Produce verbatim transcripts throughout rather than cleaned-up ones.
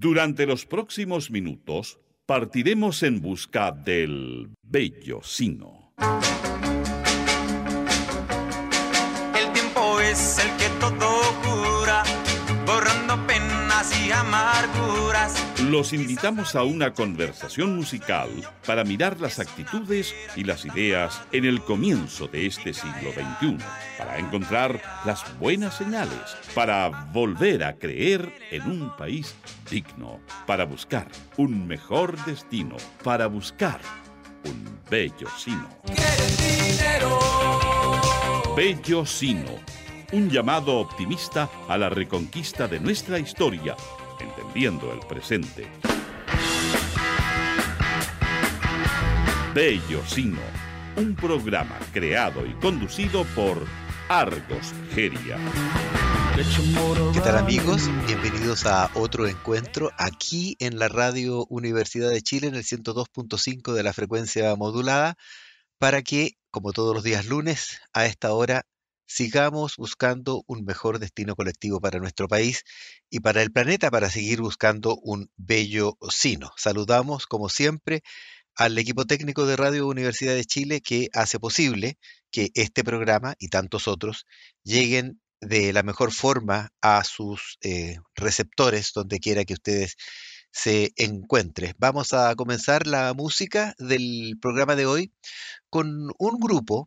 Durante los próximos minutos partiremos en busca del bello sino. El tiempo es el que todo cura, borrando penas y amarguras. Los invitamos a una conversación musical para mirar las actitudes y las ideas en el comienzo de este siglo veintiuno, para encontrar las buenas señales, para volver a creer en un país digno, para buscar un mejor destino, para buscar un bello sino. Bello sino, un llamado optimista a la reconquista de nuestra historia, entendiendo el presente. Bello Sino, un programa creado y conducido por Argos Geria. ¿Qué tal, amigos? Bienvenidos a otro encuentro aquí en la Radio Universidad de Chile en el ciento dos punto cinco de la frecuencia modulada, para que, como todos los días lunes, a esta hora sigamos buscando un mejor destino colectivo para nuestro país y para el planeta, para seguir buscando un bello sino. Saludamos, como siempre, al equipo técnico de Radio Universidad de Chile que hace posible que este programa y tantos otros lleguen de la mejor forma a sus eh, receptores, donde quiera que ustedes se encuentren. Vamos a comenzar la música del programa de hoy con un grupo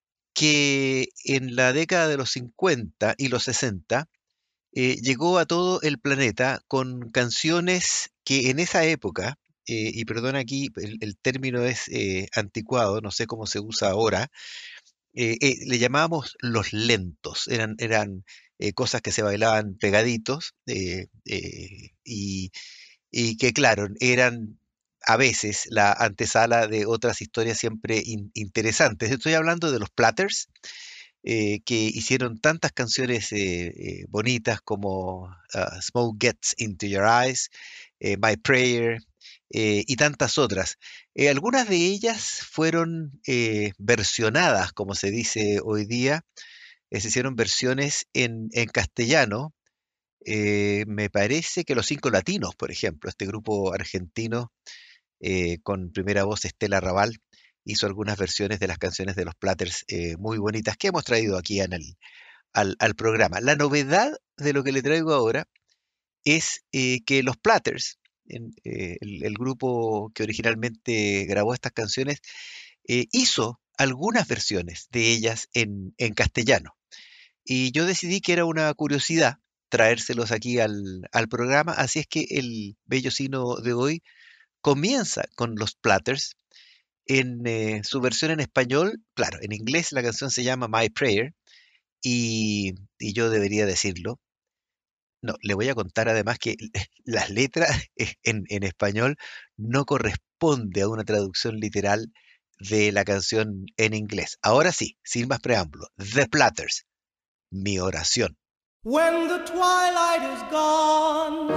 que en la década de los cincuenta y los sesenta eh, llegó a todo el planeta con canciones que en esa época, eh, y perdón aquí, el, el término es eh, anticuado, no sé cómo se usa ahora, eh, eh, le llamábamos los lentos, eran, eran eh, cosas que se bailaban pegaditos eh, eh, y, y que claro, eran a veces la antesala de otras historias siempre in- interesantes. Estoy hablando de los Platters, eh, que hicieron tantas canciones eh, eh, bonitas como uh, Smoke Gets Into Your Eyes, eh, My Prayer, eh, y tantas otras. Eh, algunas de ellas fueron eh, versionadas, como se dice hoy día, eh, se hicieron versiones en, en castellano. Eh, me parece que Los Cinco Latinos, por ejemplo, este grupo argentino, eh, con primera voz Estela Raval, hizo algunas versiones de las canciones de los Platters eh, muy bonitas que hemos traído aquí en el, al, al programa. La novedad de lo que le traigo ahora es eh, que los Platters, en, eh, el, el grupo que originalmente grabó estas canciones, eh, hizo algunas versiones de ellas en, en castellano. Y yo decidí que era una curiosidad traérselos aquí al, al programa, así es que el bello sino de hoy comienza con los Platters en eh, su versión en español. Claro, en inglés la canción se llama My Prayer y, y yo debería decirlo. No, le voy a contar además que las letras en, en español no corresponde a una traducción literal de la canción en inglés. Ahora sí, sin más preámbulo, The Platters, Mi Oración. When the twilight is gone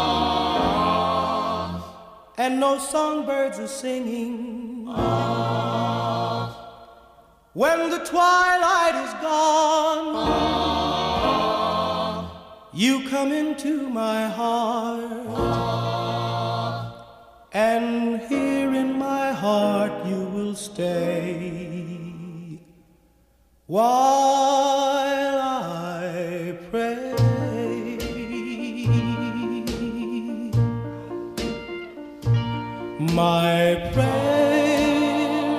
and no songbirds are singing, when the twilight is gone, you come into my heart, and here in my heart you will stay while I pray. My prayer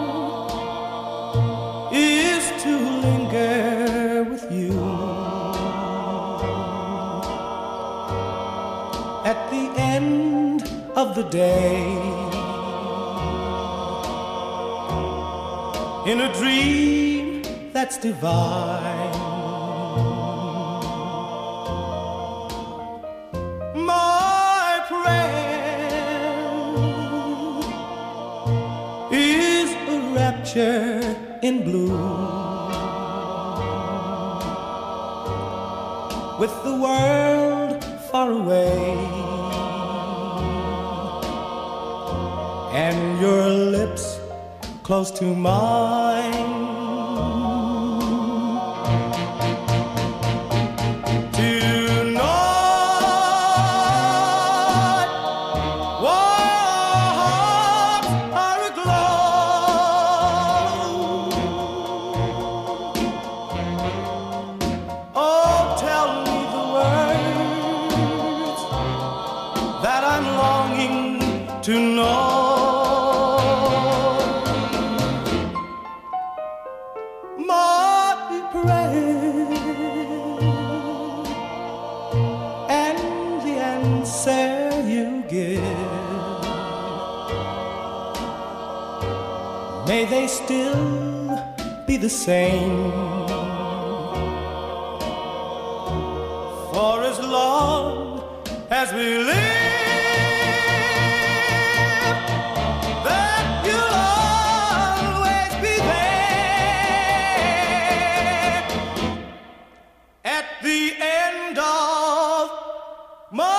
is to linger with you at the end of the day, in a dream that's divine. My prayer is a rapture in blue, with the world far away and your lips close to mine. Tonight that I'm longing to know. My prayer and the answer you give, may they still be the same. For as long as we live, that you'll always be there at the end of my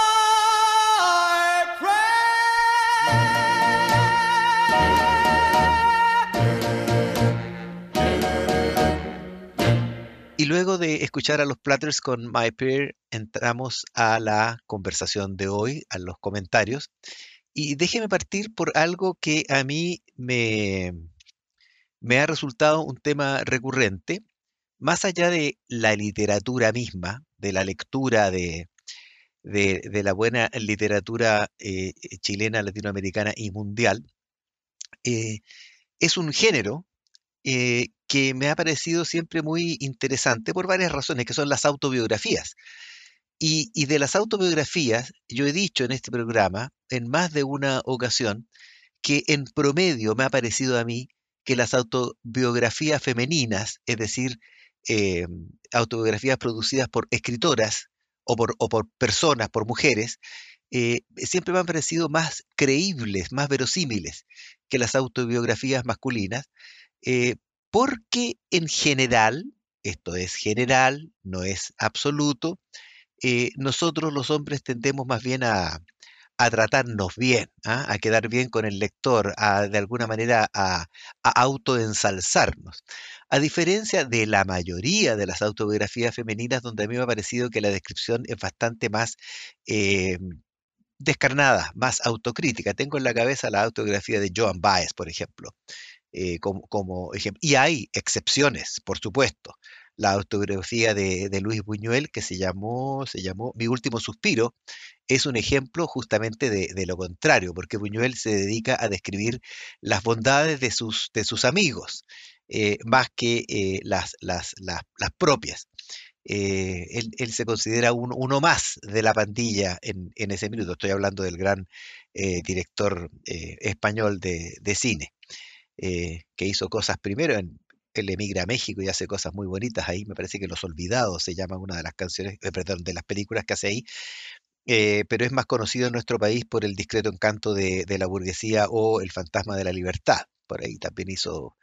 Y luego de escuchar a los Platters con My Prayer, entramos a la conversación de hoy, a los comentarios. Y déjeme partir por algo que a mí me, me ha resultado un tema recurrente, más allá de la literatura misma, de la lectura de, de, de la buena literatura eh, chilena, latinoamericana y mundial. Eh, es un género eh, que me ha parecido siempre muy interesante por varias razones, que son las autobiografías. Y, y de las autobiografías, yo he dicho en este programa, en más de una ocasión, que en promedio me ha parecido a mí que las autobiografías femeninas, es decir, eh, autobiografías producidas por escritoras o por, o por personas, por mujeres, eh, siempre me han parecido más creíbles, más verosímiles que las autobiografías masculinas, eh, porque en general, esto es general, no es absoluto, eh, nosotros los hombres tendemos más bien a, a tratarnos bien, ¿ah? A quedar bien con el lector, a, de alguna manera a, a autoensalzarnos. A diferencia de la mayoría de las autobiografías femeninas, donde a mí me ha parecido que la descripción es bastante más eh, descarnada, más autocrítica. Tengo en la cabeza la autobiografía de Joan Baez, por ejemplo, eh, como, como ejemplo. Y hay excepciones, por supuesto. La autobiografía de, de Luis Buñuel, que se llamó, se llamó Mi último suspiro, es un ejemplo justamente de, de lo contrario, porque Buñuel se dedica a describir las bondades de sus, de sus amigos, eh, más que eh, las, las, las, las propias. Eh, él, él se considera un, uno más de la pandilla en, en ese minuto. Estoy hablando del gran eh, director eh, español de, de cine, eh, que hizo cosas primero en... Él emigra a México y hace cosas muy bonitas ahí. Me parece que Los Olvidados se llama una de las canciones, eh, perdón, de las películas que hace ahí. Eh, pero es más conocido en nuestro país por El discreto encanto de, de la burguesía o El fantasma de la libertad. Por ahí también hizo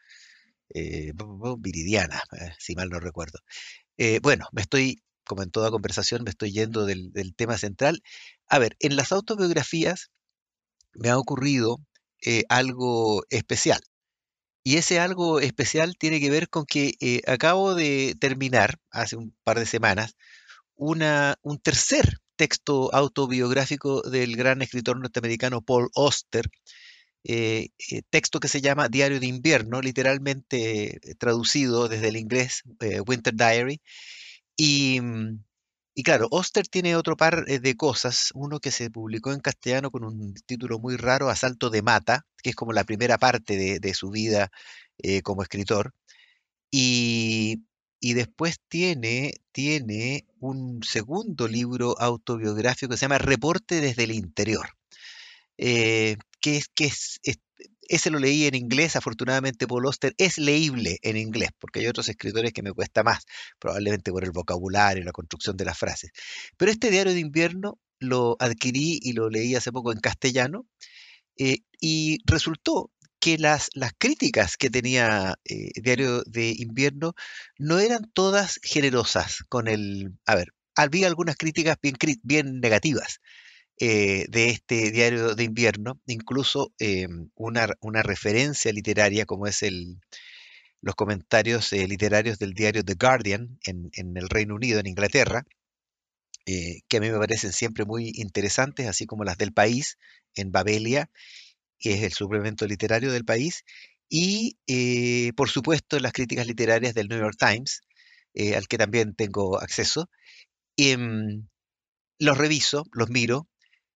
eh, Viridiana, eh, si mal no recuerdo. Eh, bueno, me estoy, como en toda conversación, me estoy yendo del, del tema central. A ver, en las autobiografías me ha ocurrido eh, algo especial. Y ese algo especial tiene que ver con que eh, acabo de terminar, hace un par de semanas, una, un tercer texto autobiográfico del gran escritor norteamericano Paul Auster, eh, eh, texto que se llama Diario de Invierno, literalmente eh, traducido desde el inglés, eh, Winter Diary. Y, mm, y claro, Auster tiene otro par eh, de cosas, uno que se publicó en castellano con un título muy raro, Asalto de Mata, que es como la primera parte de, de su vida eh, como escritor, y, y después tiene, tiene un segundo libro autobiográfico que se llama Reporte desde el Interior, eh, que es, que es, es- ese lo leí en inglés, afortunadamente Paul Auster es leíble en inglés, porque hay otros escritores que me cuesta más, probablemente por el vocabulario y la construcción de las frases. Pero este diario de invierno lo adquirí y lo leí hace poco en castellano, eh, y resultó que las, las críticas que tenía eh, Diario de Invierno no eran todas generosas con el... A ver, había algunas críticas bien, cri- bien negativas eh, de este Diario de Invierno, incluso eh, una, una referencia literaria como es el, los comentarios eh, literarios del diario The Guardian en, en el Reino Unido, en Inglaterra, eh, que a mí me parecen siempre muy interesantes, así como las del País en Babelia, que es el suplemento literario del País, y eh, por supuesto las críticas literarias del New York Times, eh, al que también tengo acceso. Y, mm, los reviso, los miro,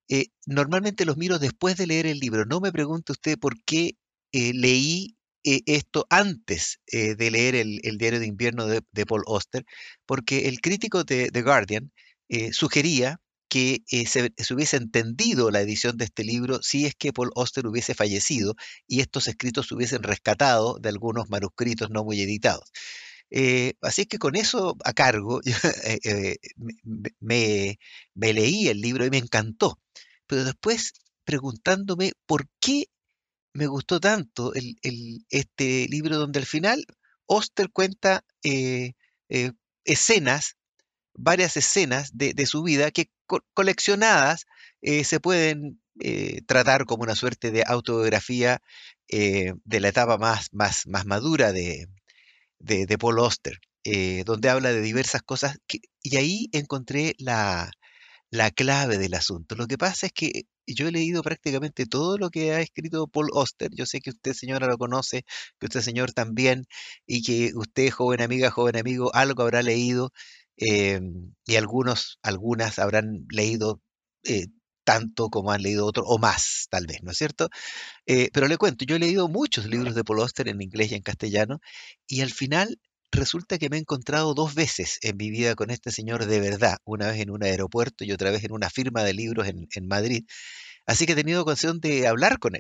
eh, normalmente los miro después de leer el libro. No me pregunte usted por qué eh, leí eh, esto antes eh, de leer el, el Diario de Invierno de, de Paul Auster, porque el crítico de The Guardian eh, sugería que eh, se, se hubiese entendido la edición de este libro si es que Paul Auster hubiese fallecido y estos escritos se hubiesen rescatado de algunos manuscritos no muy editados. Eh, así que con eso a cargo, yo, eh, eh, me, me- me leí el libro y me encantó. Pero después preguntándome por qué me gustó tanto el, el- este libro donde al final Oster cuenta eh, eh, escenas, varias escenas de, de su vida que co- coleccionadas eh, se pueden eh, tratar como una suerte de autobiografía eh, de la etapa más, más, más madura de, de Paul Auster, eh, donde habla de diversas cosas que- y ahí encontré la, la clave del asunto. Lo que pasa es que yo he leído prácticamente todo lo que ha escrito Paul Auster. Yo sé que usted, señora, lo conoce, que usted, señor, también, y que usted, joven amiga, joven amigo, algo habrá leído, eh, y algunos, algunas habrán leído eh, tanto como han leído otros, o más, tal vez, ¿no es cierto? Eh, pero le cuento, yo he leído muchos libros de Paul Auster en inglés y en castellano, y al final resulta que me he encontrado dos veces en mi vida con este señor de verdad, una vez en un aeropuerto y otra vez en una firma de libros en, en Madrid. Así que he tenido ocasión de hablar con él.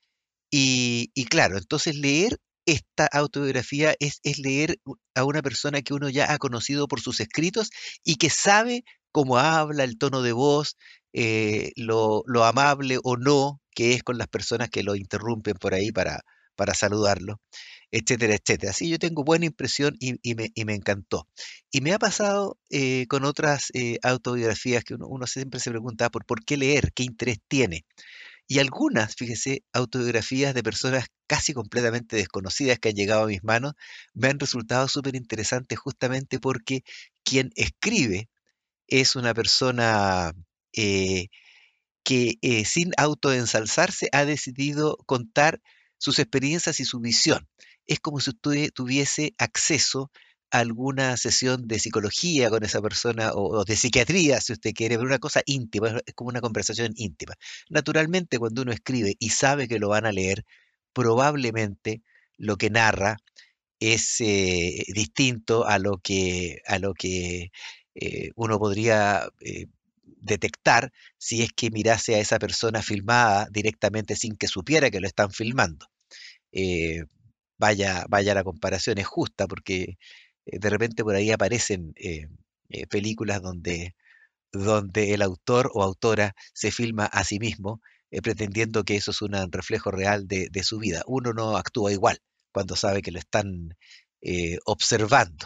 Y, y claro, entonces leer esta autobiografía es, es leer u- a una persona que uno ya ha conocido por sus escritos y que sabe cómo habla, el tono de voz, eh, lo, lo amable o no que es con las personas que lo interrumpen por ahí para, para saludarlo, etcétera, etcétera. Así yo tengo buena impresión y, y me, y me encantó. Y me ha pasado eh, con otras eh, autobiografías que uno, uno siempre se pregunta por, por qué leer, qué interés tiene. Y algunas, fíjese, autobiografías de personas casi completamente desconocidas que han llegado a mis manos, me han resultado súper interesantes justamente porque quien escribe es una persona eh, que eh, sin autoensalzarse ha decidido contar sus experiencias y su visión. Es como si usted tuviese acceso a alguna sesión de psicología con esa persona o, o de psiquiatría, si usted quiere, pero una cosa íntima, es es como una conversación íntima. Naturalmente, cuando uno escribe y sabe que lo van a leer, probablemente lo que narra es eh, distinto a lo que, a lo que eh, uno podría eh, detectar si es que mirase a esa persona filmada directamente sin que supiera que lo están filmando. Eh, vaya, vaya la comparación, es justa porque eh, de repente por ahí aparecen eh, eh, películas donde, donde el autor o autora se filma a sí mismo eh, pretendiendo que eso es un reflejo real de, de su vida. Uno no actúa igual cuando sabe que lo están eh, observando.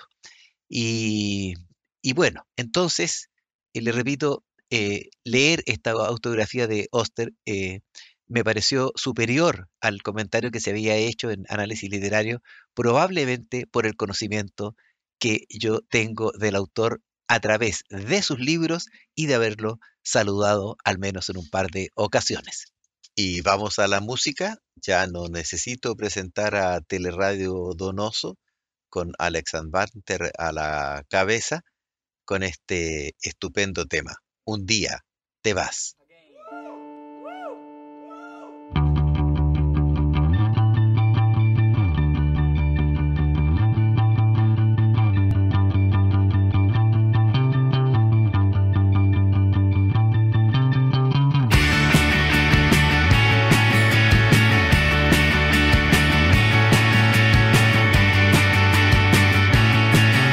Y, y bueno, entonces, eh, le repito, eh, leer esta autobiografía de Oster eh, me pareció superior al comentario que se había hecho en análisis literario, probablemente por el conocimiento que yo tengo del autor a través de sus libros y de haberlo saludado al menos en un par de ocasiones. Y vamos a la música. Ya no necesito presentar a Teleradio Donoso con Alex and Banter a la cabeza con este estupendo tema. Un día te vas.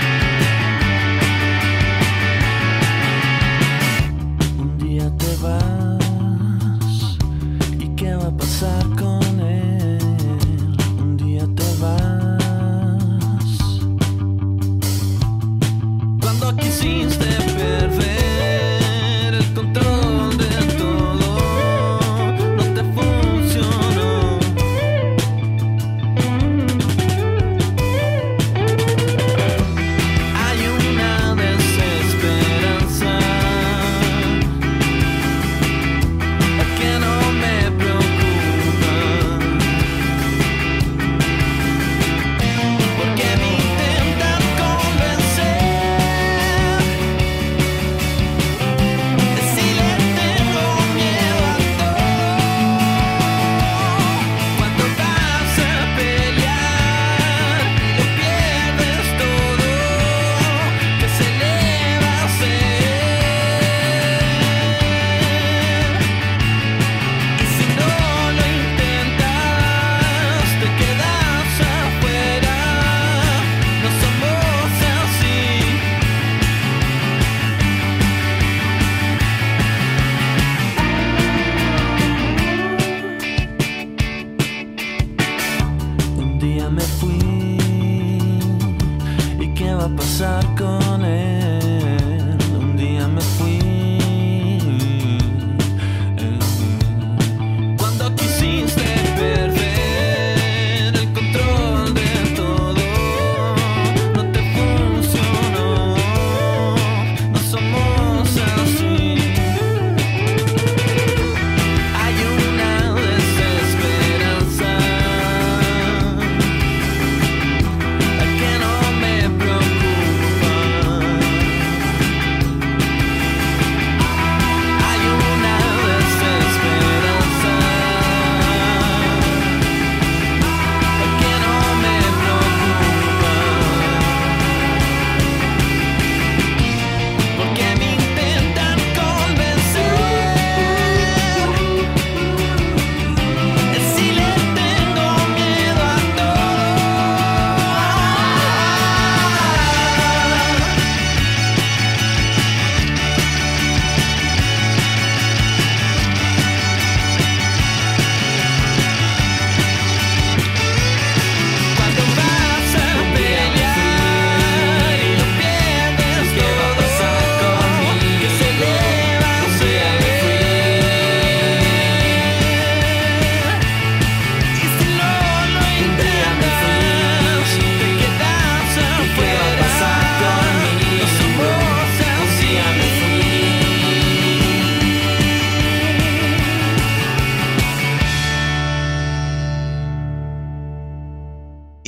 Un día te vas.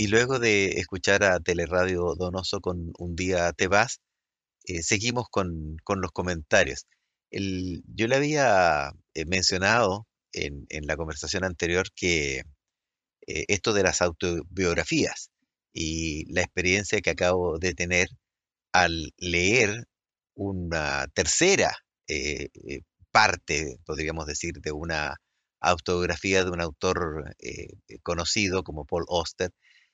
Y luego de escuchar a Teleradio Donoso con Un día te vas, eh, seguimos con, con los comentarios. El- yo le había eh, mencionado en, en la conversación anterior que eh, esto de las autobiografías y la experiencia que acabo de tener al leer una tercera eh, eh, parte, podríamos decir, de una autobiografía de un autor eh, eh, conocido como Paul Auster.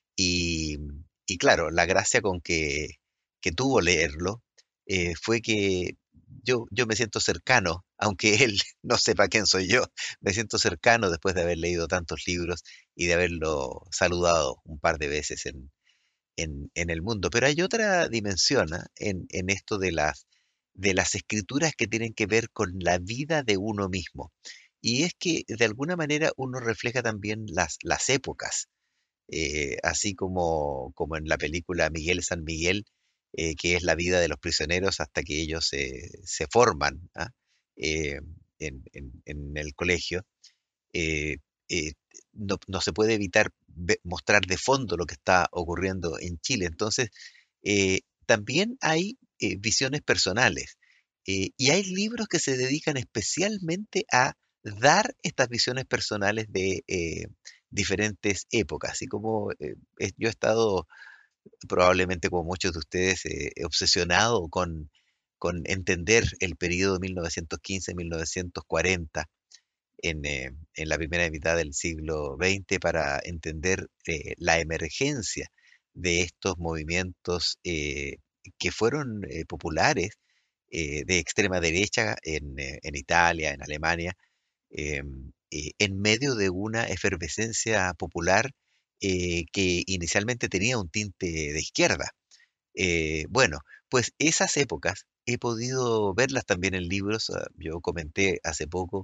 Y, y claro, la gracia con que, que tuvo leerlo eh, fue que yo, yo me siento cercano, aunque él no sepa quién soy yo, me siento cercano después de haber leído tantos libros y de haberlo saludado un par de veces en, en, en el mundo. Pero hay otra dimensión, ¿ah? en, en esto de las, de las escrituras que tienen que ver con la vida de uno mismo. Y es que de alguna manera uno refleja también las, las épocas, eh, así como, como en la película Miguel San Miguel, eh, que es la vida de los prisioneros hasta que ellos se, se forman, ¿ah? Eh, en, en- en el colegio. eh, eh, no, no se puede evitar ve- mostrar de fondo lo que está ocurriendo en Chile. Entonces, eh, también hay eh, visiones personales, eh, y hay libros que se dedican especialmente a dar estas visiones personales de eh, diferentes épocas. Y como eh, eh, yo he estado, probablemente como muchos de ustedes, eh, obsesionado con, con entender el periodo mil novecientos quince-mil novecientos cuarenta en, eh, en la primera mitad del siglo veinte para entender eh, la emergencia de estos movimientos eh, que fueron eh, populares, eh, de extrema derecha en, eh, en Italia, en Alemania, eh, eh, en medio de una efervescencia popular eh, que inicialmente tenía un tinte de izquierda. Eh, bueno, pues esas épocas he podido verlas también en libros. ah, Yo comenté hace poco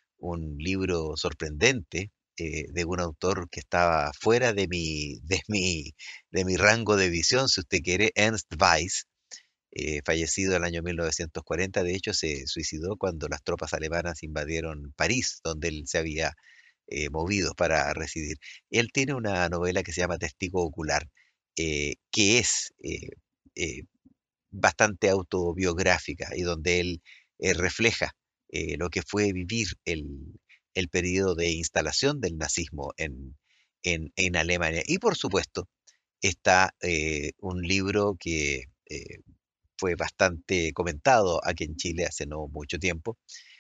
un libro sorprendente, eh, de un autor que estaba fuera de mi, de mi, de mi rango de visión, si usted quiere, Ernst Weiss, eh, fallecido en el año mil novecientos cuarenta. De hecho, se suicidó cuando las tropas alemanas invadieron París, donde él se había eh, movido para residir. Él tiene una novela que se llama Testigo Ocular, eh, que es eh, eh, bastante autobiográfica y donde él eh, refleja eh, lo que fue vivir el, el periodo de instalación del nazismo en, en, en Alemania. Y por supuesto está eh, un libro que eh, fue bastante comentado aquí en Chile hace no mucho tiempo,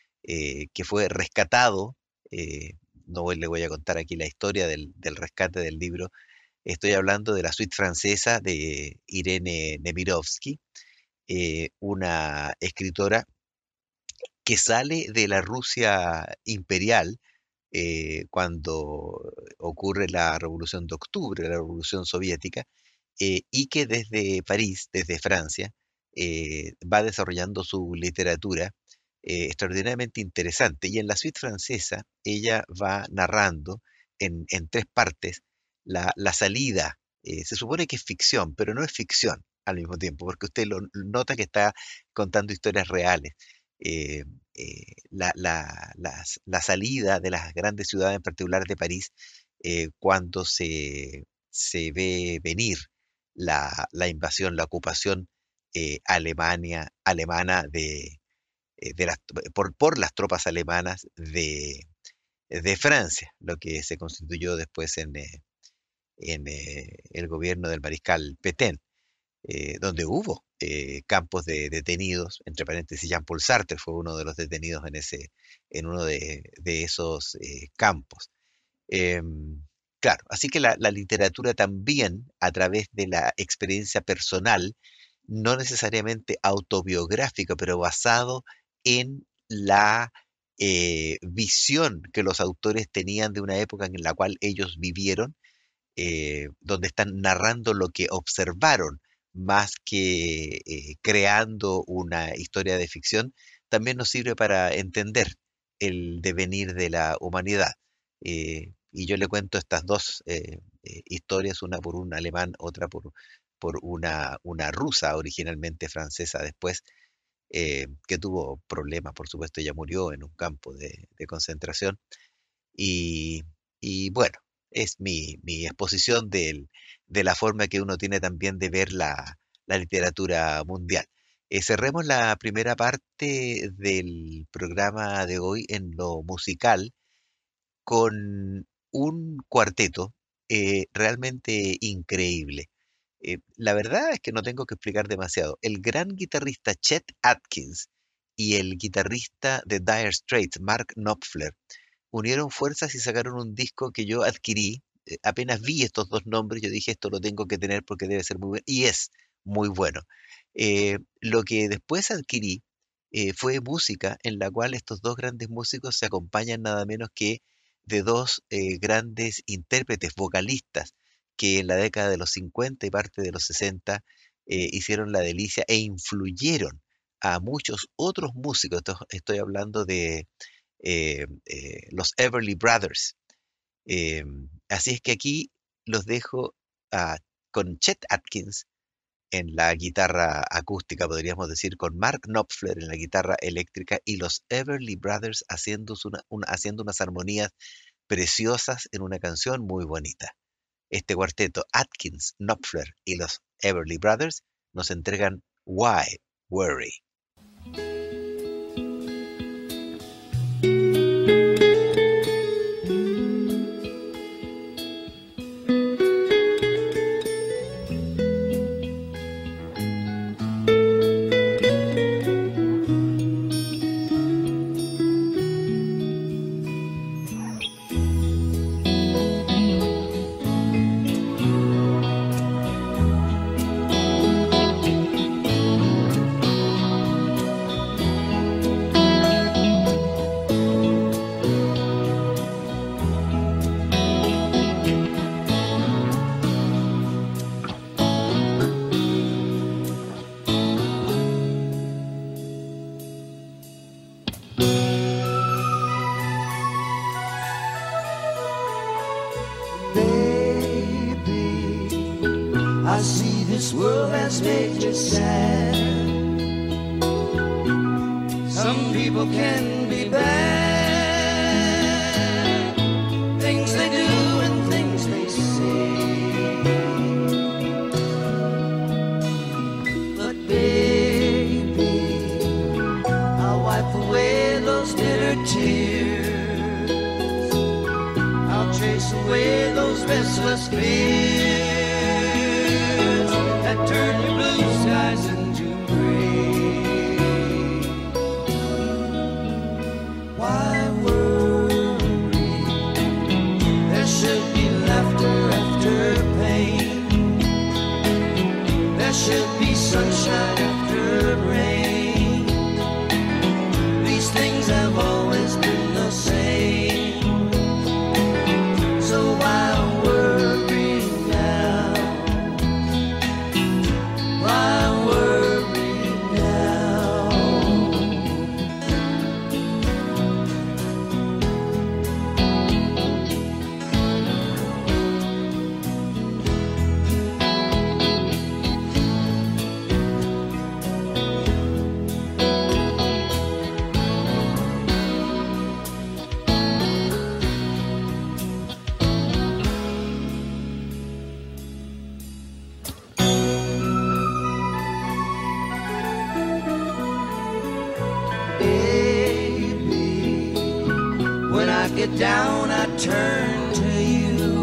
eh, que fue rescatado. eh, no le voy a contar aquí la historia del, del rescate del libro. Estoy hablando de la suite francesa de Irene Nemirovsky, eh, una escritora que sale de la Rusia imperial eh, cuando ocurre la Revolución de Octubre, la Revolución Soviética, eh, y que desde París, desde Francia, eh, va desarrollando su literatura eh, extraordinariamente interesante. Y en la suite francesa, ella va narrando en, en tres partes la, la salida. Eh, se supone que es ficción, pero no es ficción al mismo tiempo, porque usted lo nota que está contando historias reales. Eh, eh, la, la- las- la salida de las grandes ciudades, en particular de París, eh, cuando se, se ve venir la, la invasión, la ocupación eh, Alemania, alemana de, eh, de las, por, por las tropas alemanas de, de Francia, lo que se constituyó después en, eh, en eh, el gobierno del mariscal Pétain, eh, donde hubo eh, campos de detenidos, entre paréntesis, Jean-Paul Sartre fue uno de los detenidos en, ese, en uno de, de esos eh, campos. Em, claro, así que la, la literatura también, a través de la experiencia personal, no necesariamente autobiográfica, pero basado en la eh, visión que los autores tenían de una época en la cual ellos vivieron, eh, donde están narrando lo que observaron más que eh, creando una historia de ficción, también nos sirve para entender el devenir de la humanidad. Eh, y yo le cuento estas dos eh, eh, historias, una por un alemán, otra por, por una, una rusa, originalmente francesa después, eh, que tuvo problemas, por supuesto, ella murió en un campo de, de concentración. Y, y bueno, es mi, mi exposición del- de la forma que uno tiene también de ver la, la literatura mundial. Eh, cerremos la primera parte del programa de hoy en lo musical con un cuarteto eh, realmente increíble. Eh, la verdad es que no tengo que explicar demasiado. El gran guitarrista Chet Atkins y el guitarrista de Dire Straits, Mark Knopfler, unieron fuerzas y sacaron un disco que yo adquirí. Eh, apenas vi estos dos nombres, yo dije, esto lo tengo que tener porque debe ser muy bueno. Y es muy bueno. Eh, lo que después adquirí eh, fue música en la cual estos dos grandes músicos se acompañan nada menos que de dos eh, grandes intérpretes, vocalistas, que en la década de los cincuenta y parte de los sesenta eh, hicieron la delicia e influyeron a muchos otros músicos. Esto- Estoy hablando de eh, eh, los Everly Brothers. Eh, Así es que aquí los dejo ah, con Chet Atkins en la guitarra acústica, podríamos decir, con Mark Knopfler en la guitarra eléctrica y los Everly Brothers haciendo, una, una- haciendo unas armonías preciosas en una canción muy bonita. Este cuarteto, Atkins, Knopfler y los Everly Brothers, nos entregan Why Worry. Baby, I see this world has made you sad. Some people can be bad, things they do and things they say. But baby, I'll wipe away those bitter tears. I'll chase away those restless fears that turn your blue skies into gray. Why worry? There should be laughter after pain. There should be sunshine after rain. These things have always been the same. So why worry now? Why worry now? Baby, when I get down, I turn to you,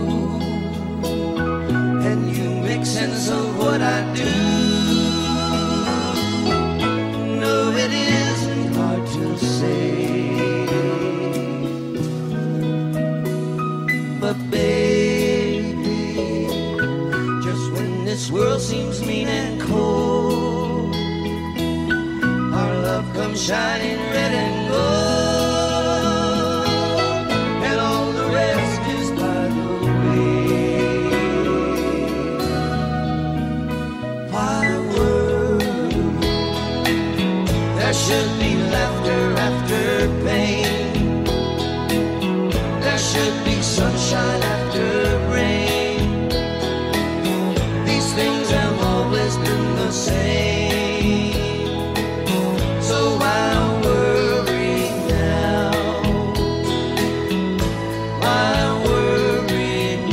and you make sense of what I do. No, it isn't hard to say, but baby, just when this world seems mean and cold, our love comes shining red and gold, and all the rest is by the way. Why worry? There should be laughter after pain. There should be sunshine after rain. These things have always been the same. So why worry now? Why worry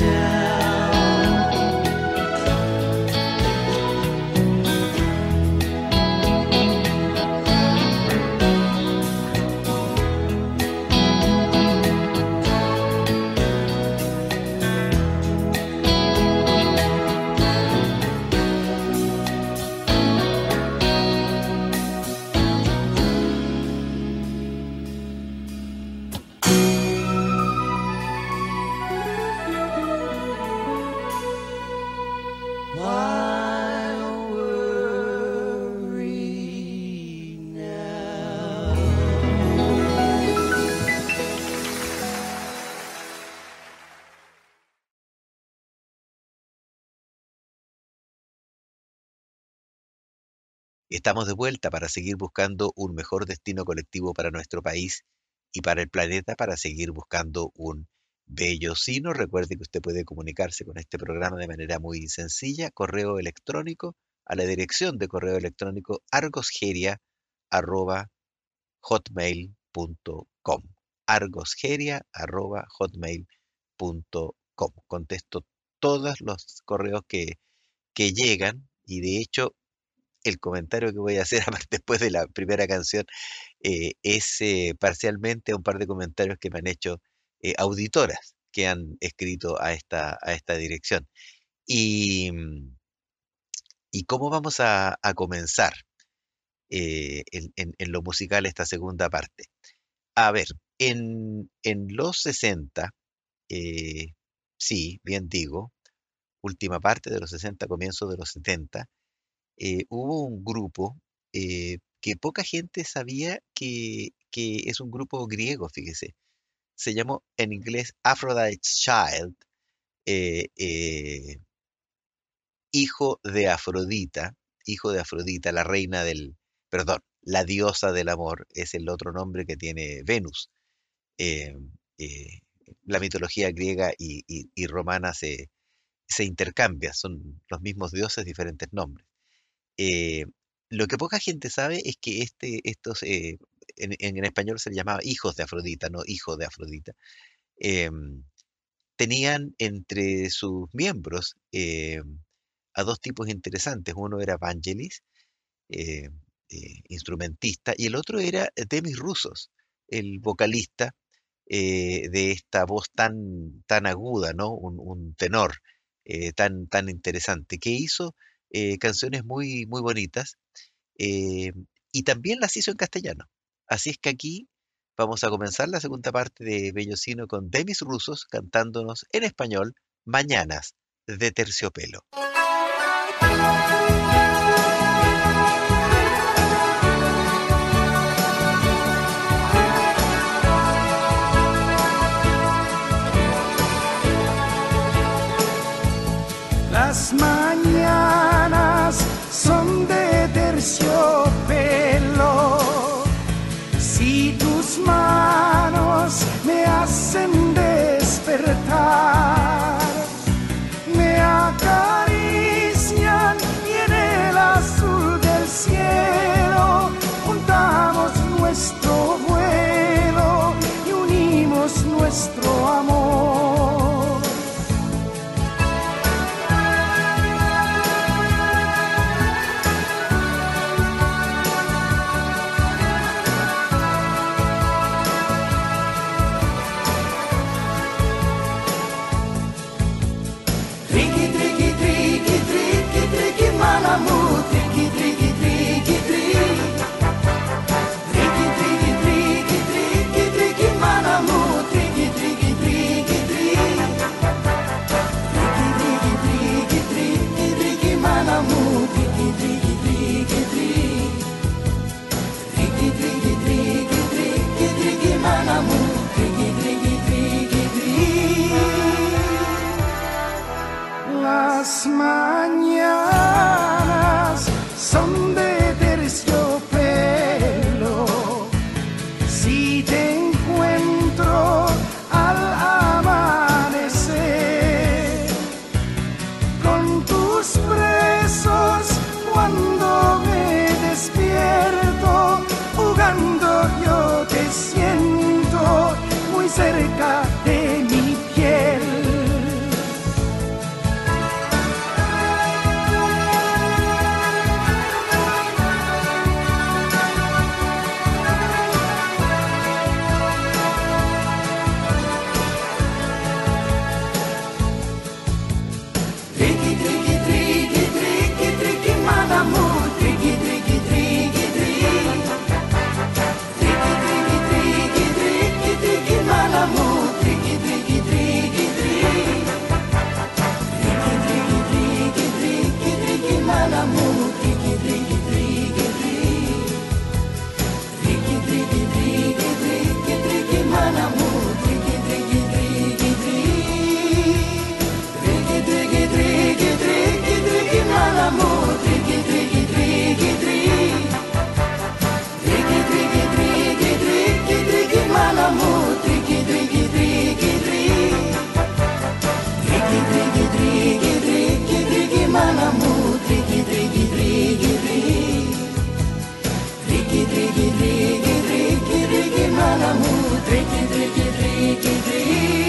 Estamos de vuelta para seguir buscando un mejor destino colectivo para nuestro país y para el planeta, para seguir buscando un bello sino. Recuerde que usted puede comunicarse con este programa de manera muy sencilla, correo electrónico a la dirección de correo electrónico argosgeria arroba hotmail punto com. argosgeria arroba hotmail punto com. Contesto todos los correos que, que llegan, y de hecho el comentario que voy a hacer después de la primera canción eh, es eh, parcialmente un par de comentarios que me han hecho eh, auditoras que han escrito a esta, a esta dirección. Y, y cómo vamos a, a comenzar eh, en, en, en lo musical esta segunda parte. A ver, en, en los sesenta, eh, sí, bien digo, última parte de los sesenta, comienzo de los setenta, eh, hubo un grupo eh, que poca gente sabía que, que es un grupo griego, fíjese. Se llamó en inglés Aphrodite's Child, eh, eh, hijo de Afrodita, hijo de Afrodita, la reina del, perdón, la diosa del amor, es el otro nombre que tiene Venus. Eh, eh, la mitología griega y, y, y romana se, se intercambia, son los mismos dioses, diferentes nombres. Eh, lo que poca gente sabe es que este, estos, eh, en, en español se le llamaba hijos de Afrodita, no hijo de Afrodita, eh, tenían entre sus miembros eh, a dos tipos interesantes. Uno era Vangelis, eh, eh, instrumentista, y el otro era Demis Roussos, el vocalista eh, de esta voz tan, tan aguda, ¿no? Un, un tenor eh, tan, tan interesante, que hizo eh, canciones muy, muy bonitas eh, y también las hizo en castellano. Así es que aquí vamos a comenzar la segunda parte de Bellocino con Demis Roussos cantándonos en español Mañanas de Terciopelo. Las mañanas son de terciopelo, si tus manos me hacen despertar, me acarician y en el azul del cielo juntamos nuestro vuelo y unimos nuestro amor. Las mañanas son de terciopelo, si te encuentro al amanecer, con tus besos cuando me despierto, jugando yo te siento muy cerca de mi piel. Tricky, sneaky thief.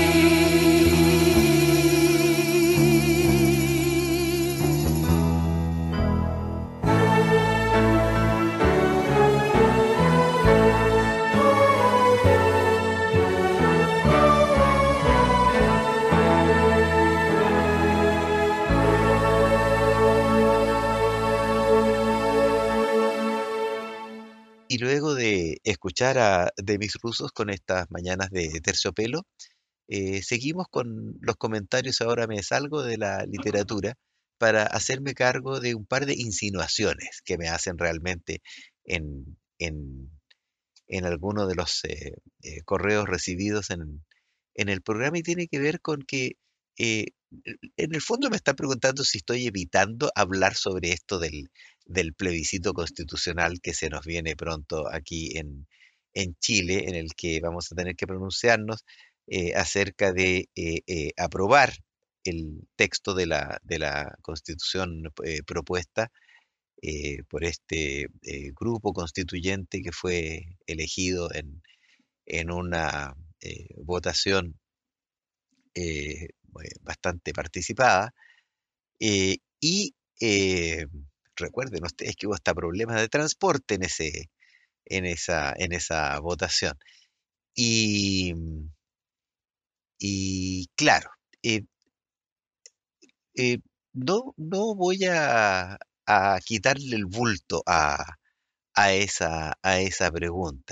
Y luego de escuchar a Demis Roussos con estas mañanas de terciopelo, eh, seguimos con los comentarios. Ahora me salgo de la literatura para hacerme cargo de un par de insinuaciones que me hacen realmente en, en, en alguno de los eh, eh, correos recibidos en, en el programa, y tiene que ver con que eh, en el fondo me están preguntando si estoy evitando hablar sobre esto del, del plebiscito constitucional que se nos viene pronto aquí en, en Chile, en el que vamos a tener que pronunciarnos eh, acerca de eh, eh, aprobar el texto de la, de la constitución eh, propuesta eh, por este eh, grupo constituyente que fue elegido en, en una eh, votación eh, eh, bastante participada. eh, y eh, recuerden ustedes que hubo hasta problemas de transporte en ese, en esa, en esa votación. Y, y claro, eh, eh, no, no voy a, a quitarle el bulto a, a esa, a esa pregunta,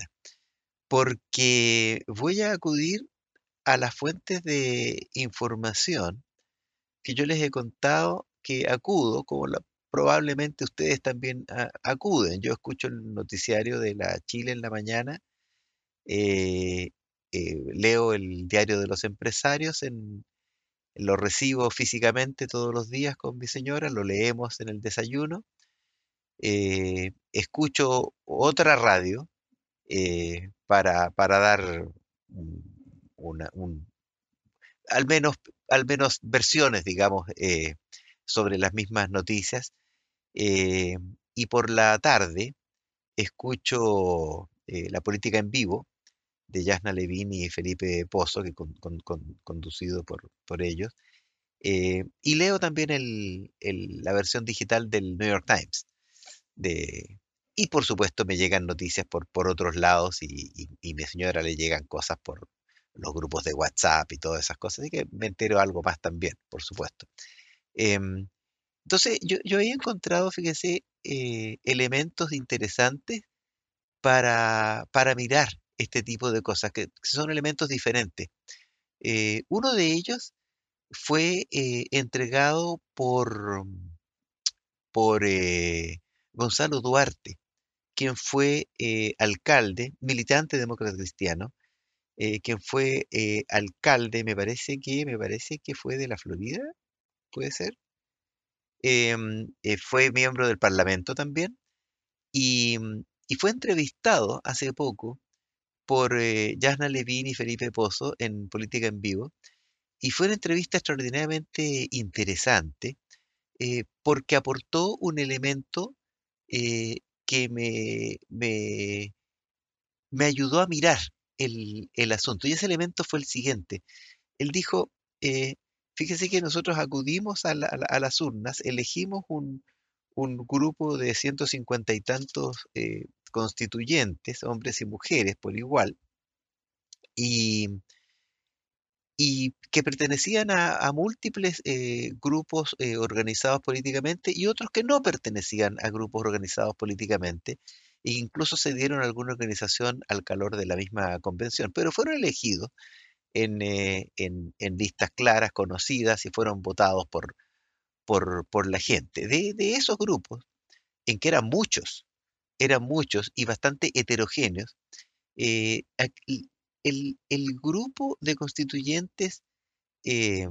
porque voy a acudir a las fuentes de información que yo les he contado que acudo, como la- probablemente ustedes también a- acuden. Yo escucho el noticiario de la Chile en la mañana, eh, eh, leo el diario de los empresarios, en, lo recibo físicamente todos los días con mi señora, lo leemos en el desayuno, eh, escucho otra radio eh, para, para dar un- una, un- al menos, al menos versiones, digamos, eh, sobre las mismas noticias. eh, y por la tarde escucho eh, La Política en Vivo de Yasna Levin y Felipe Pozo, que con- con- con- conducido por, por ellos. eh, y leo también el- el- la versión digital del New York Times. De, y por supuesto me llegan noticias por, por otros lados, y, y, y mi señora le llegan cosas por los grupos de WhatsApp y todas esas cosas, así que me entero algo más también, por supuesto. Em, entonces, yo, yo he encontrado, fíjese, eh, elementos interesantes para, para mirar este tipo de cosas, que son elementos diferentes. Eh, uno de ellos fue eh, entregado por, por eh, Gonzalo Duarte, quien fue eh, alcalde, militante demócrata cristiano, eh, quien fue eh, alcalde, me parece que, me parece que fue de la Florida, puede ser. Em, eh, fue miembro del Parlamento también, y, mm, y fue entrevistado hace poco por eh, Yasna Levin y Felipe Pozo en Política en Vivo, y fue una entrevista extraordinariamente interesante eh, porque aportó un elemento eh, que me, me, me ayudó a mirar el, el asunto. Y ese elemento fue el siguiente. Él dijo, eh, fíjese que nosotros acudimos a, la- a la- a las urnas, elegimos un, un grupo de ciento cincuenta y tantos eh, constituyentes, hombres y mujeres por igual, y, y que pertenecían a, a múltiples eh, grupos eh, organizados políticamente, y otros que no pertenecían a grupos organizados políticamente, e incluso se dieron alguna organización al calor de la misma convención, pero fueron elegidos en, eh, en- en listas claras, conocidas, y fueron votados por, por, por la gente. De, de esos grupos, en que eran muchos, eran muchos y bastante heterogéneos, eh, aquí- el, el grupo de constituyentes eh,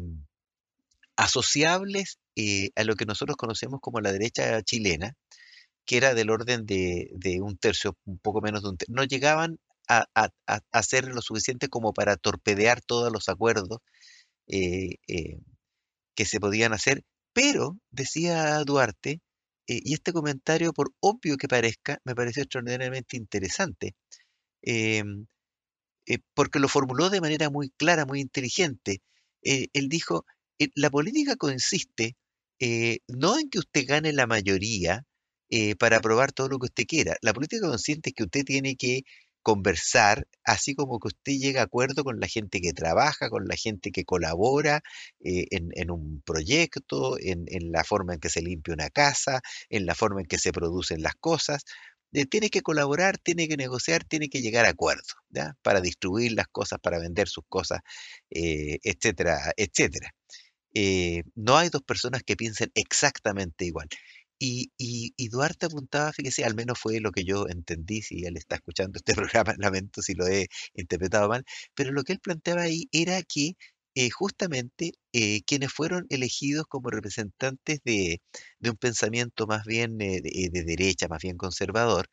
asociables eh, a lo que nosotros conocemos como la derecha chilena, que era del orden de, de un tercio, un poco menos de un tercio, no llegaban a, a, a- a ser lo suficiente como para torpedear todos los acuerdos eh, eh, que se podían hacer, pero decía Duarte, eh, y este comentario, por obvio que parezca, me pareció extraordinariamente interesante. em, eh, porque lo formuló de manera muy clara, muy inteligente. Eh, él dijo, eh, la política consiste eh, no en que usted gane la mayoría eh, para aprobar todo lo que usted quiera. La política consiste en que usted tiene que conversar, así como que usted llega a acuerdo con la gente que trabaja, con la gente que colabora eh, en, en un proyecto, en, en la forma en que se limpia una casa, en la forma en que se producen las cosas. Eh, tiene que colaborar, tiene que negociar, tiene que llegar a acuerdos, ¿ya? Para distribuir las cosas, para vender sus cosas, eh, etcétera, etcétera. Eh, no hay dos personas que piensen exactamente igual. Y, y, y Duarte apuntaba, fíjese, al menos fue lo que yo entendí, si él está escuchando este programa, lamento si lo he interpretado mal, pero lo que él planteaba ahí era que eh, justamente eh, quienes fueron elegidos como representantes de, de un pensamiento más bien eh, de, de derecha, más bien conservador,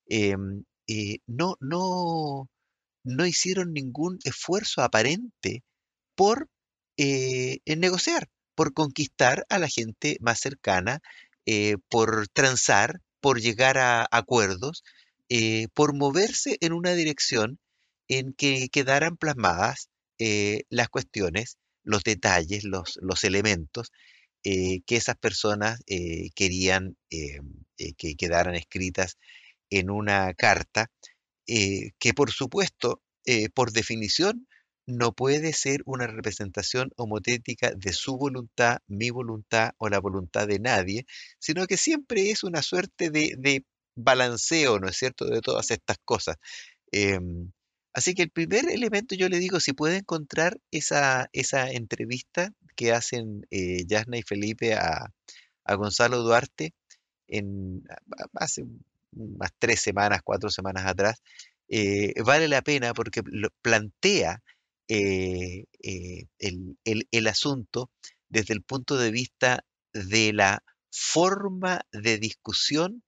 em, eh, no, no, no hicieron ningún esfuerzo aparente por eh, en negociar, por conquistar a la gente más cercana, eh, por transar, por llegar a acuerdos, eh, por moverse en una dirección en que quedaran plasmadas eh, las cuestiones, los detalles, los, los elementos eh, que esas personas eh, querían eh, eh, que quedaran escritas en una carta eh, que por supuesto, eh, por definición, no puede ser una representación homotética de su voluntad, mi voluntad o la voluntad de nadie, sino que siempre es una suerte de, de balanceo, ¿no es cierto?, de todas estas cosas. Em, Así que el primer elemento yo le digo, si puede encontrar esa, esa entrevista que hacen eh, Yasna y Felipe a, a Gonzalo Duarte, en, hace unas tres semanas, cuatro semanas atrás, eh, vale la pena porque lo plantea eh, eh, el, el- el asunto desde el punto de vista de la forma de discusión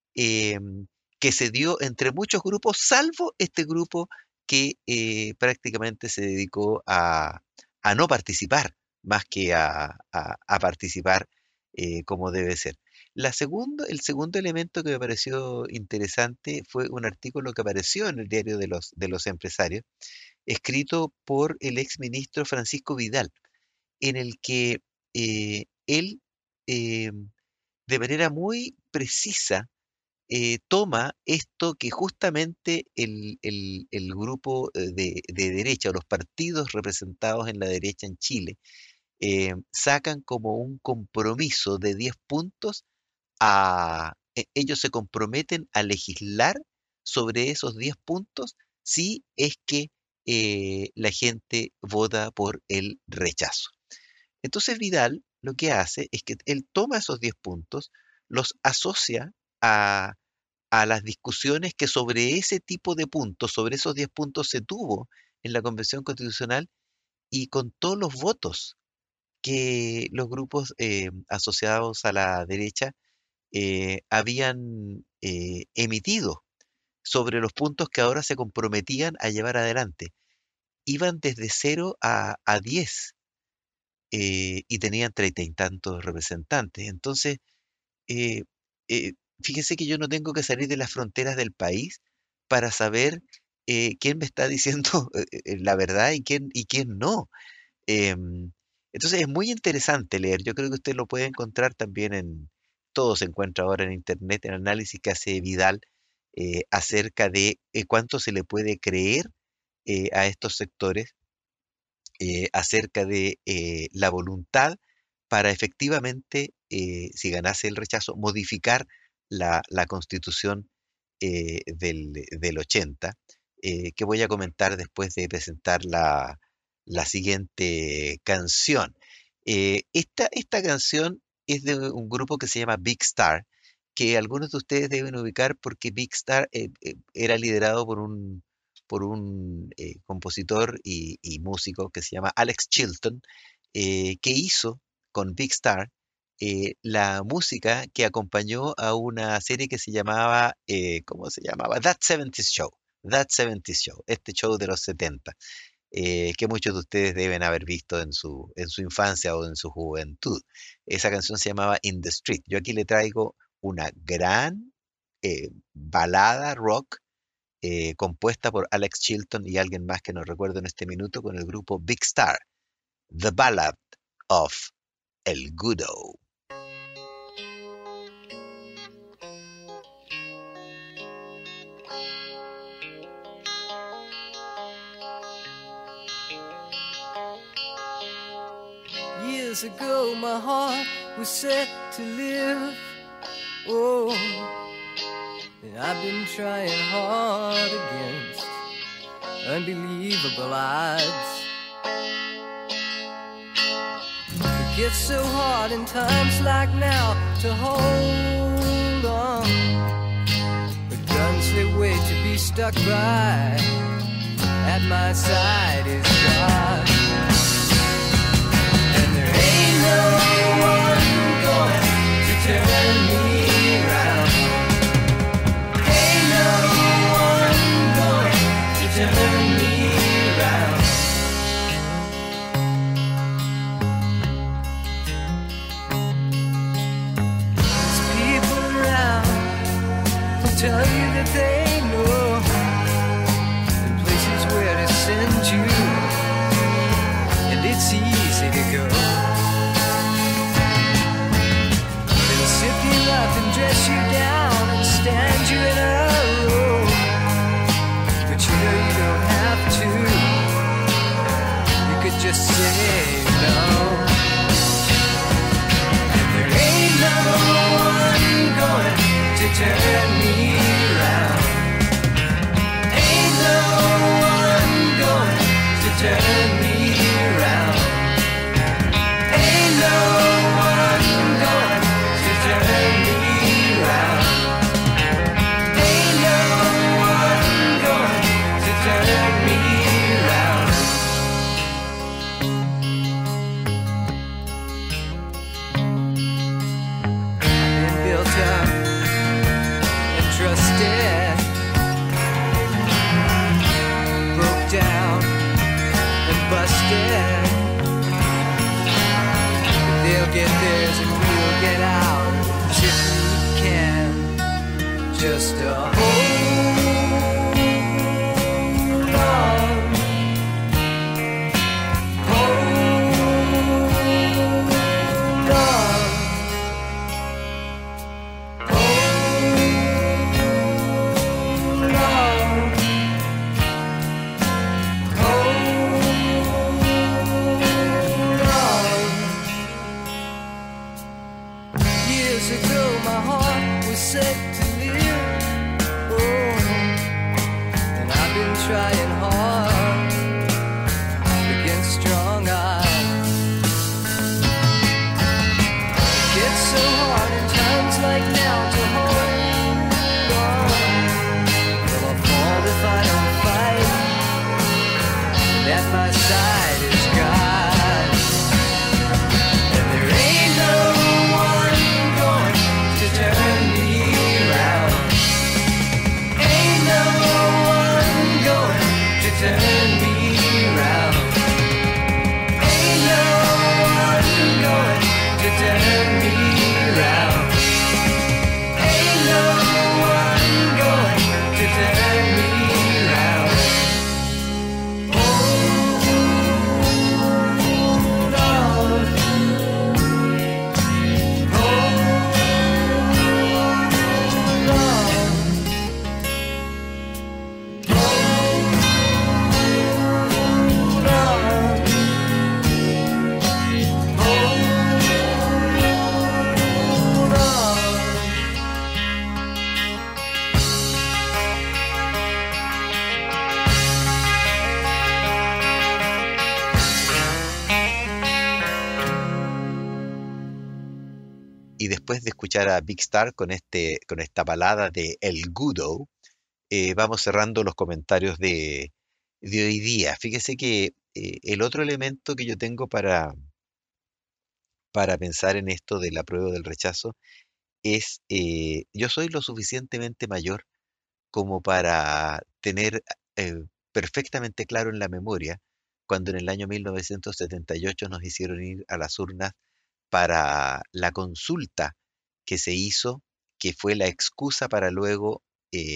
em, que se dio entre muchos grupos, salvo este grupo que eh, prácticamente se dedicó a, a no participar más que a, a- a participar eh, como debe ser. La segundo, el segundo elemento que me pareció interesante fue un artículo que apareció en el diario de los, de los empresarios, escrito por el exministro Francisco Vidal, en el que eh, él, eh, de manera muy precisa, eh, toma esto que justamente el, el- el grupo eh, de, de derecha o los partidos representados en la derecha en Chile eh, sacan como un compromiso de diez puntos a, e- ellos se comprometen a legislar sobre esos diez puntos si es que eh, la gente vota por el rechazo. Entonces Vidal lo que hace es que él toma esos diez puntos, los asocia a, a las discusiones que sobre ese tipo de puntos, sobre esos diez puntos se tuvo en la Convención Constitucional y con todos los votos que los grupos eh, asociados a la derecha eh, habían eh, emitido sobre los puntos que ahora se comprometían a llevar adelante. Iban desde cero a, a diez eh, y tenían treinta y tantos representantes. Entonces, eh, eh, fíjese que yo no tengo que salir de las fronteras del país para saber eh, quién me está diciendo eh, eh, la verdad y quién, y quién no. Em, entonces es muy interesante leer. Yo creo que usted lo puede encontrar también en, todo se encuentra ahora en internet, el análisis que hace Vidal eh, acerca de eh, cuánto se le puede creer eh, a estos sectores eh, acerca de eh, la voluntad para efectivamente, eh, si ganase el rechazo, modificar la, la constitución eh, del, del ochenta, eh, que voy a comentar después de presentar la, la siguiente canción. Eh, esta, esta canción es de un grupo que se llama Big Star, que algunos de ustedes deben ubicar porque Big Star eh, eh, era liderado por un, por un eh, compositor y, y músico que se llama Alex Chilton, eh, que hizo con Big Star eh, la música que acompañó a una serie que se llamaba, eh, ¿cómo se llamaba? That seventies Show. That seventies Show, este show de los setenta, eh, que muchos de ustedes deben haber visto en su, en su infancia o en su juventud. Esa canción se llamaba In the Street. Yo aquí le traigo una gran eh, balada rock eh, compuesta por Alex Chilton y alguien más que no recuerdo en este minuto, con el grupo Big Star, The Ballad of El Goodo. Years ago my heart was set to live, oh, and I've been trying hard against unbelievable odds. It gets so hard in times like now to hold on, but guns they wait to be stuck by. At my side is God. Ain't no one going to turn me around. Ain't no one going to turn me around. There's people around who tell you that they know the places where to send you, and it's easy to go. Sip you up and dress you down and stand you in a row, but you know you don't have to. You could just say no. And there ain't no one going to turn me around. Ain't no one going to turn me around. Ain't no one going to turn me around. Ain't no one going to turn me around. I've been built up and trusted, broke down and busted. But they'll get theirs and we'll get ours if we can just uh, hold on, hold on, hold on, hold on. Years ago my heart was set to live, oh, and I've been trying hard against strong odds. It gets so hard in times like now to hold on. Will I fall if I don't fight? And at my side is God. And there ain't no one going to turn me around. Ain't no one going to turn me around. Ain't no one going to turn me around. Ain't no one going to turn me around. Hold on, hold on. Y después de escuchar a Big Star con, este, con esta balada de El Goodo, eh, vamos cerrando los comentarios de, de hoy día. Fíjese que eh, el otro elemento que yo tengo para, para pensar en esto de la prueba del rechazo es, eh, yo soy lo suficientemente mayor como para tener eh, perfectamente claro en la memoria cuando en el año mil novecientos setenta y ocho nos hicieron ir a las urnas para la consulta que se hizo, que fue la excusa para luego eh,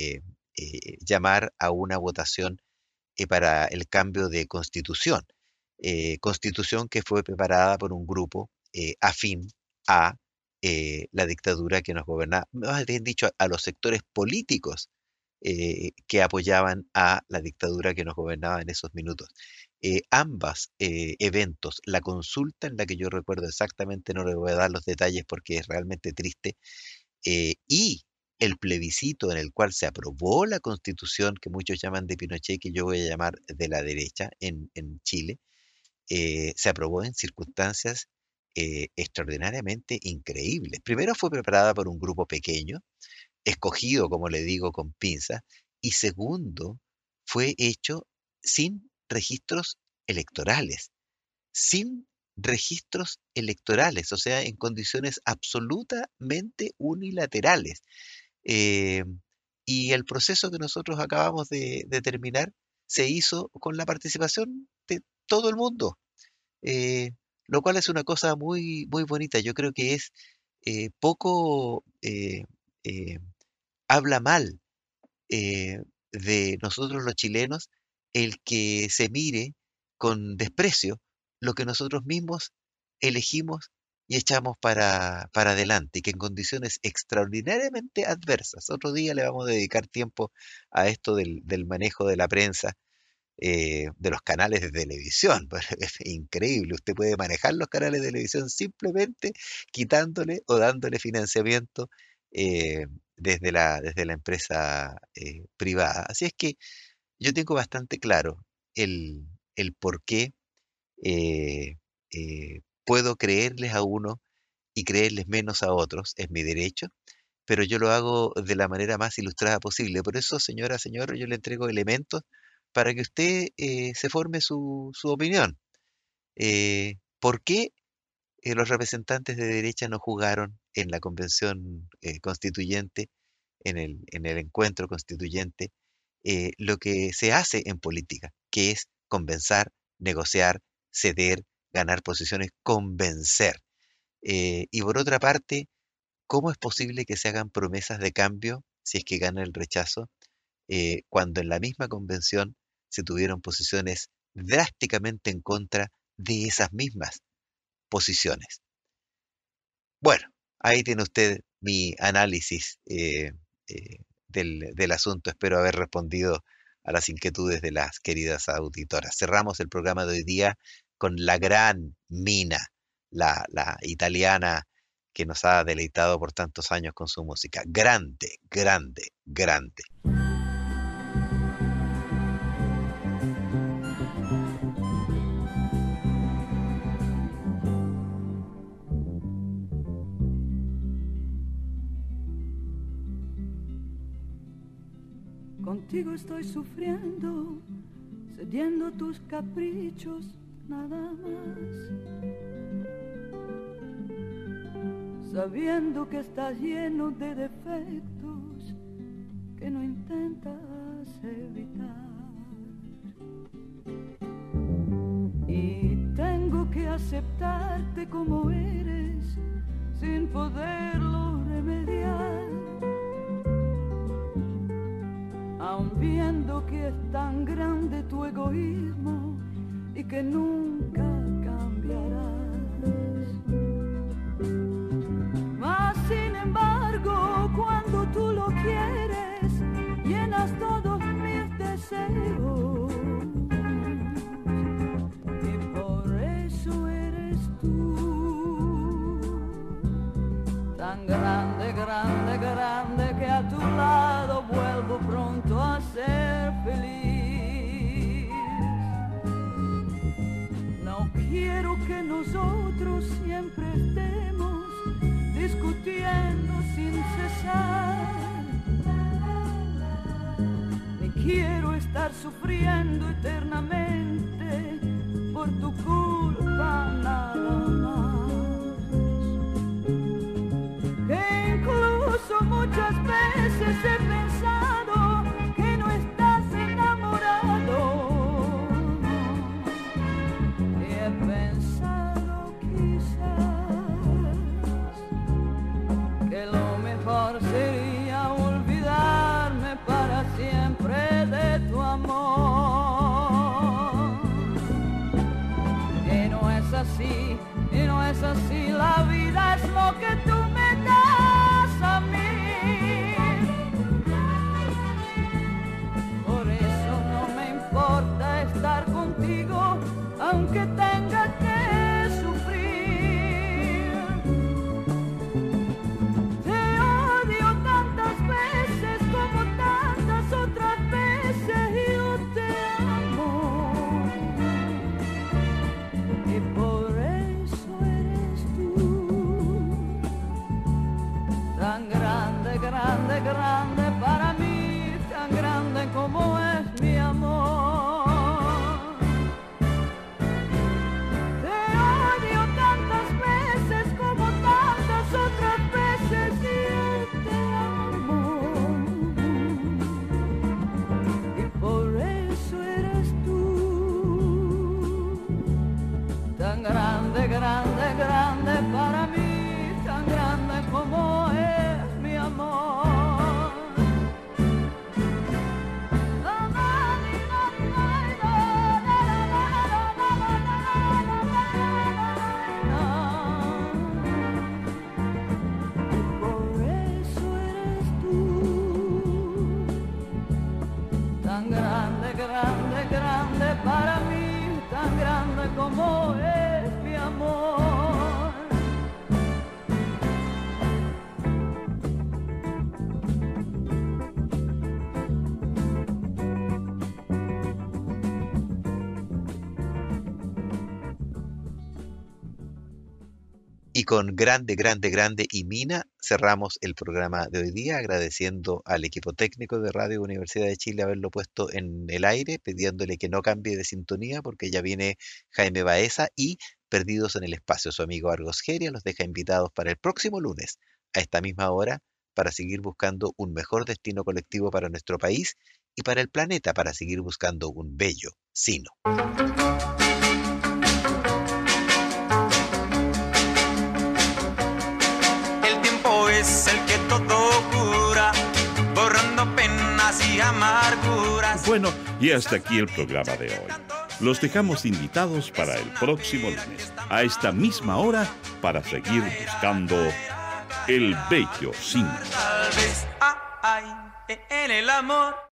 eh, llamar a una votación eh, para el cambio de constitución. Eh, constitución que fue preparada por un grupo eh, afín a eh, la dictadura que nos gobernaba, más bien dicho, a, a los sectores políticos eh, que apoyaban a la dictadura que nos gobernaba en esos minutos. Eh, ambas eh, eventos, la consulta en la que yo recuerdo exactamente, no le voy a dar los detalles porque es realmente triste, eh, y el plebiscito en el cual se aprobó la constitución que muchos llaman de Pinochet, que yo voy a llamar de la derecha en, en Chile, eh, se aprobó en circunstancias eh, extraordinariamente increíbles. Primero fue preparada por un grupo pequeño, escogido, como le digo, con pinzas, y segundo, fue hecho sin registros electorales, sin registros electorales, o sea, en condiciones absolutamente unilaterales. Eh, y el proceso que nosotros acabamos de, de terminar se hizo con la participación de todo el mundo, eh, lo cual es una cosa muy, muy bonita. Yo creo que es eh, poco, eh, eh, habla mal eh, de nosotros los chilenos el que se mire con desprecio lo que nosotros mismos elegimos y echamos para, para adelante, y que en condiciones extraordinariamente adversas. Otro día le vamos a dedicar tiempo a esto del, del manejo de la prensa, eh, de los canales de televisión. Es increíble, usted puede manejar los canales de televisión simplemente quitándole o dándole financiamiento eh, desde la, desde la empresa eh, privada. Así es que yo tengo bastante claro el, el por qué eh, eh, puedo creerles a uno y creerles menos a otros, es mi derecho, pero yo lo hago de la manera más ilustrada posible. Por eso, señora, señor, yo le entrego elementos para que usted eh, se forme su, su opinión. Eh, ¿por qué eh, los representantes de derecha no jugaron en la convención eh, constituyente, en el, en el encuentro constituyente, eh, lo que se hace en política, que es convencer, negociar, ceder, ganar posiciones, convencer? Eh, y por otra parte, ¿cómo es posible que se hagan promesas de cambio si es que gana el rechazo, eh, cuando en la misma convención se tuvieron posiciones drásticamente en contra de esas mismas posiciones? Bueno, ahí tiene usted mi análisis eh, eh, del, del asunto. Espero haber respondido a las inquietudes de las queridas auditoras. Cerramos el programa de hoy día con la gran Mina, la, la italiana que nos ha deleitado por tantos años con su música. Grande, grande, grande. Contigo estoy sufriendo, cediendo tus caprichos, nada más. Sabiendo que estás lleno de defectos que no intentas evitar. Y tengo que aceptarte como eres, sin poderlo remediar. Aun viendo que es tan grande tu egoísmo y que nunca cambiarás. Mas sin embargo, cuando tú lo quieres, llenas todos mis deseos. Y por eso eres tú, tan grande, grande, grande, que a tu lado vuelvo pronto a ser feliz. No quiero que nosotros siempre estemos discutiendo sin cesar, ni quiero estar sufriendo eternamente por tu culpa nada más. Que incluso muchas veces he pensado que no estás enamorado, y he pensado quizás que lo mejor sería olvidarme para siempre. así, y no es así, la vida es lo que tú me das a mí. Por eso no me importa estar contigo, aunque tenga que sufrir. Te odio tantas veces como tantas otras veces, y yo te amo. Y por eso eres tú, tan grande, grande, grande para mí, tan grande como es mi amor. Grande, grande, grande para mí, tan grande como es mi amor. Y por eso eres tú, tan grande, grande, grande para mí, tan grande como es mi amor. Y con Grande, Grande, Grande y Mina cerramos el programa de hoy día, agradeciendo al equipo técnico de Radio Universidad de Chile haberlo puesto en el aire, pidiéndole que no cambie de sintonía porque ya viene Jaime Baeza y Perdidos en el Espacio. Su amigo Argos Geria los deja invitados para el próximo lunes a esta misma hora para seguir buscando un mejor destino colectivo para nuestro país y para el planeta, para seguir buscando un bello sino. Es el que todo cura, borrando penas y amarguras. Bueno, y hasta aquí el programa de hoy. Los dejamos invitados para el próximo lunes, a esta misma hora, para seguir buscando el bello sino. Tal vez hay en el amor